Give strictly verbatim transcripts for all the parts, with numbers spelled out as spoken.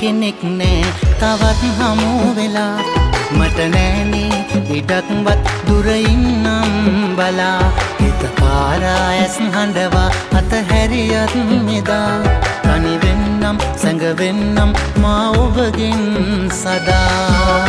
කෙනෙක් නෑ තවත් හමු වෙලා මට නෑනේ ඉඩක්වත් දුර ඉන්නම් බලා හිත පාරා ඇස් හඬවා අතහැරියත් මෙදා තනි වෙන්නම් සැඟ වෙන්නම් මා ඔබගෙන් සදා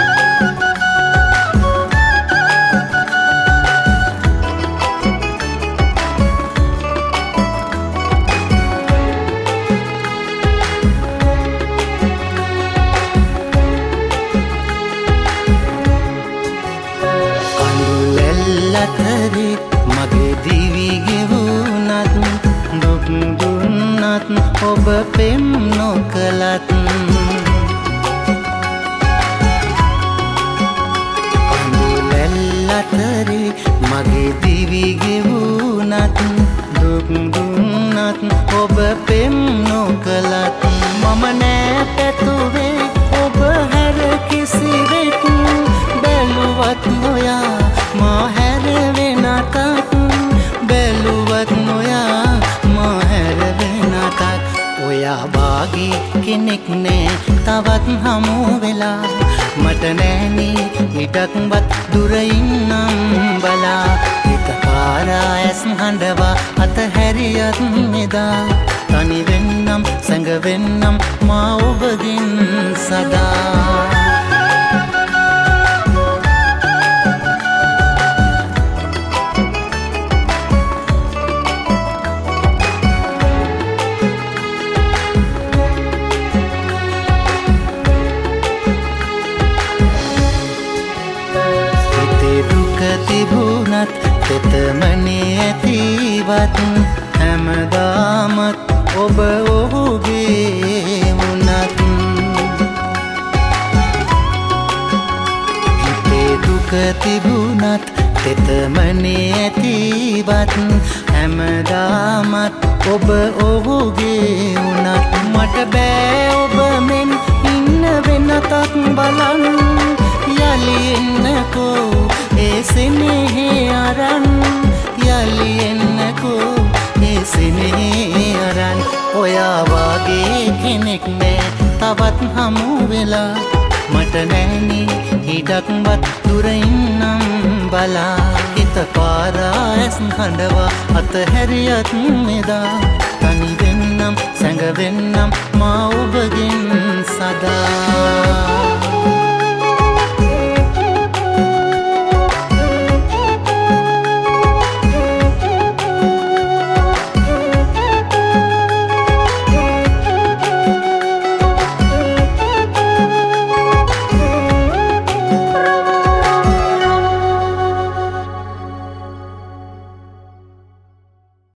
ලතරේ මගේ දිවි ගෙවුනත් දුක් දුන්නත් ඔබ පෙම් නොකලත් ලතරේ මගේ දිවි ගෙවුනත් දුක් දුන්නත් ඔබ පෙම් නොකලත් මම නෑ පැතුවේ ඔබ හැර කිසිවෙක් බැලුවත් නොයා මා හැර වෙනතත් බැලුවත් නොයා මා හැර වෙනතත් ඔයා වාගේ කෙනෙක් නෑ තවත් හමු වෙලා මට නෑනේ ඉඩක්වත් දුර ඉන්නම් බලා හිත පාරා ඇස් හඬවා අතහැරියත් මෙදා තනි වෙන්නම් සැඟ වෙන්නම් මා ඔබගෙන් සදා තිබුණත් තෙතමනේ ඇතිවත් හැමදාමත් ඔබ ඔහුගේ වුණත් හිතේ දුක තිබුණත් තෙතමනේ ඇතිවත් හැමදාමත් ඔබ ඔහුගේ වුණත් මට බෑ ඔබ මෙන් ඉන්න වෙනතක් බලන්න යලි එන්නකෝ ඒ සෙනෙහේ අරන් යලි එන්නකෝ ඒ සෙනෙහේ අරන් ඔයා වාගේ කෙනෙක් නෑ තවත් හමු වෙලා මට නෑනේ ඉඩක්වත් දුර ඉන්නම් බලා හිත පාරා ඇස් හඬවා අතහැරියත් මෙදා තනි වෙන්නම් සැඟ වෙන්නම් මා ඔබගෙන් සදා